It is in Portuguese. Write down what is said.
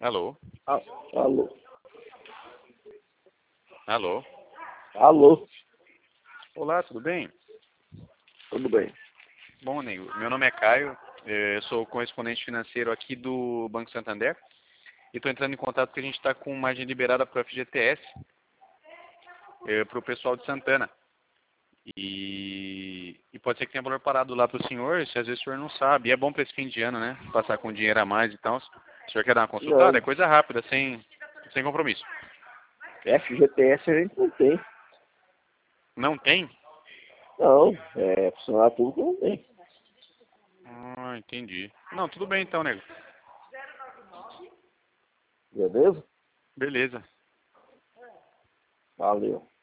Alô? Ah, alô? Alô? Alô? Olá, tudo bem? Tudo bem? Bom, nego, meu nome é Caio, eu sou correspondente financeiro aqui do Banco Santander e estou entrando em contato porque a gente está com margem liberada para o FGTS, para o pessoal de Santana. E pode ser que tenha valor parado lá para o senhor, se às vezes o senhor não sabe. E é bom para esse fim de ano, né? Passar com dinheiro a mais e tal. O senhor quer dar uma consultada? Não, É coisa rápida, sem compromisso. FGTS a gente não tem. Não tem? Não, funcionário público não tem. Ah, entendi. Não, tudo bem então, nego. Beleza? Beleza. Valeu.